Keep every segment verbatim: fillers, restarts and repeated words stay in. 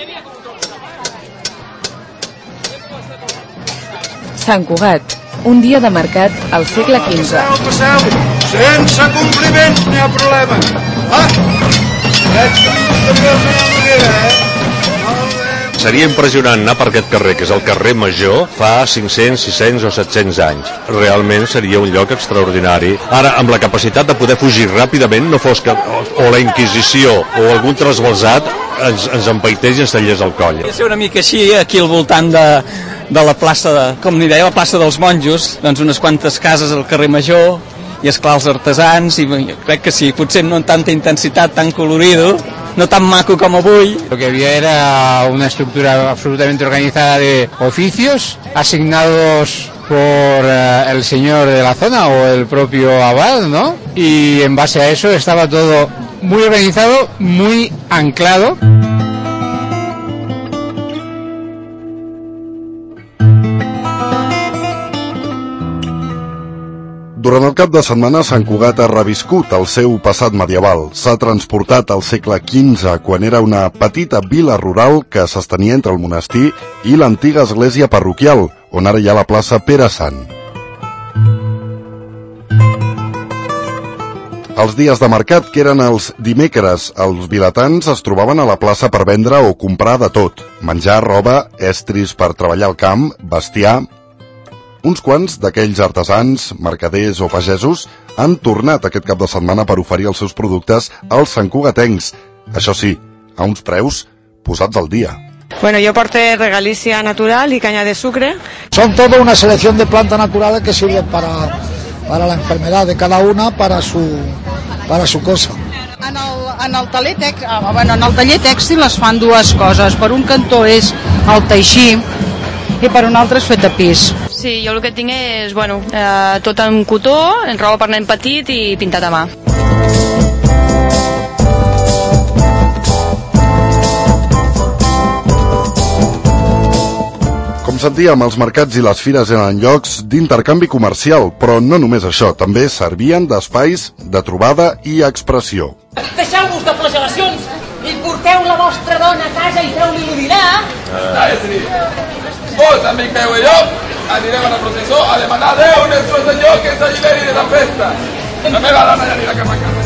Sant Cugat, un dia de mercat al segle quinze. Passeu, passeu, sense compliments n'hi ha problema. Ah, veig que també el senyor Noguera, eh? Seria impressionant anar per aquest carrer, que és el carrer Major, fa cinc-cents, sis-cents o set-cents anys. Realment seria un lloc extraordinari. Ara, amb la capacitat de poder fugir ràpidament, no fos que o la Inquisició o algun trasbalsat ens, ens empaités i ens tallés el coll. Podria ser una mica així, aquí al voltant de, de la plaça, de, com n'hi deia, la plaça dels Monjos, doncs unes quantes cases al carrer Major, i esclar els artesans, i crec que sí, potser no en tanta intensitat, tan colorido, no tan maco como avui. Lo que había era una estructura absolutamente organizada de oficios asignados por uh, el señor de la zona o el propio abad, ¿no? Y en base a eso estaba todo muy organizado, muy anclado. Durant el cap de setmana, Sant Cugat ha reviscut el seu passat medieval. S'ha transportat al segle quinze, quan era una petita vila rural que s'estenia entre el monestir i l'antiga església parroquial, on ara hi ha la plaça Pere Sant. Els dies de mercat, que eren els dimecres, els vilatans es trobaven a la plaça per vendre o comprar de tot. Menjar, roba, estris per treballar al camp, bestiar. Uns quants d'aquells artesans, mercaders o pagesos han tornat aquest cap de setmana per oferir els seus productes als santcugatencs. Això sí, a uns preus posats al dia. Bueno, yo porté regalicia natural y caña de sucre. Son toda una selección de plantas naturales que sirven para, para la enfermedad de cada una, para su, para su cosa. En el, en el taller tèxtil, bueno, en el taller tèxtil es fan dues coses. Per un cantó és el teixir i per un altre és fer tapís. Sí, jo el que tinc és, bueno, eh, tot en cotó, en roba per nen petit i pintat a mà. Com sentíem, els mercats i les fires eren llocs d'intercanvi comercial, però no només això, també servien d'espais de trobada i expressió. Deixeu-vos de flagel·lacions i porteu la vostra dona a casa i feu-li-ho dinar. Ah, sí. Vos, amic meu i jo, anirem a la processó a demanar a Déu nostre Senyor que s'alliberi de la festa. La meva dona ja anirà cap a casa.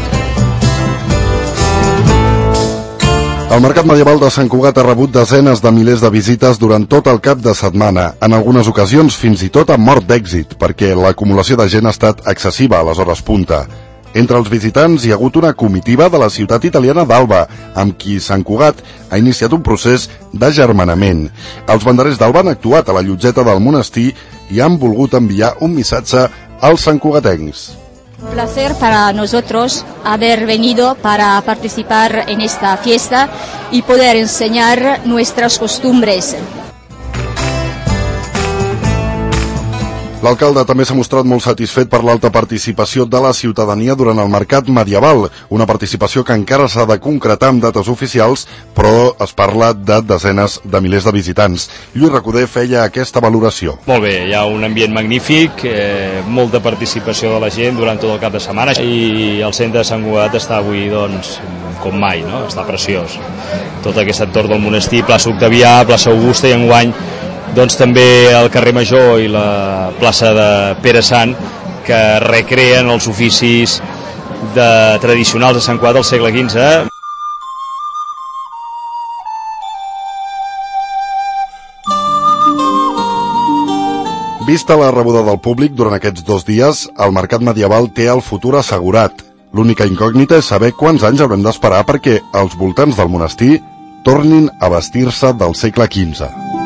El mercat medieval de Sant Cugat ha rebut desenes de milers de visites durant tot el cap de setmana, en algunes ocasions fins i tot amb mort d'èxit, perquè l'acumulació de gent ha estat excessiva a les hores punta. Entre els visitants hi ha hagut una comitiva de la ciutat italiana d'Alba, amb qui Sant Cugat ha iniciat un procés d'agermanament. Els banderers d'Alba han actuat a la llotgeta del monestir i han volgut enviar un missatge als santcugatencs. Un placer para nosotros haber venido para participar en esta fiesta y poder enseñar nuestras costumbres. L'alcalde també s'ha mostrat molt satisfet per l'alta participació de la ciutadania durant el mercat medieval, una participació que encara s'ha de concretar amb dates oficials, però es parla de desenes de milers de visitants. Lluís Recoder feia aquesta valoració. Molt bé, hi ha un ambient magnífic, eh, molta participació de la gent durant tot el cap de setmana i el centre de Sant Cugat està avui, doncs, com mai, no? Està preciós. Tot aquest entorn del monestir, plaça Octavià, plaça Augusta i enguany doncs també el carrer Major i la plaça de Pere Sant, que recreen els oficis de, tradicionals de Sant Cugat del segle quinze. Vista la rebuda del públic durant aquests dos dies, el mercat medieval té el futur assegurat. L'única incògnita és saber quants anys haurem d'esperar perquè els voltants del monestir tornin a vestir-se del segle quinze.